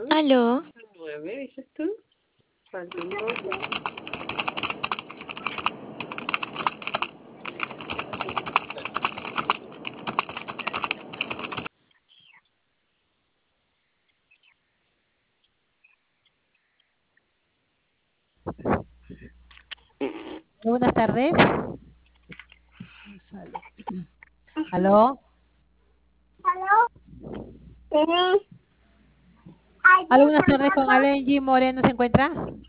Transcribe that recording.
Aló. 9, dices tú. Falta un 12. Buenas tardes. ¿Aló? Aló, buenas tardes con Allen G. Moreno, ¿se encuentra?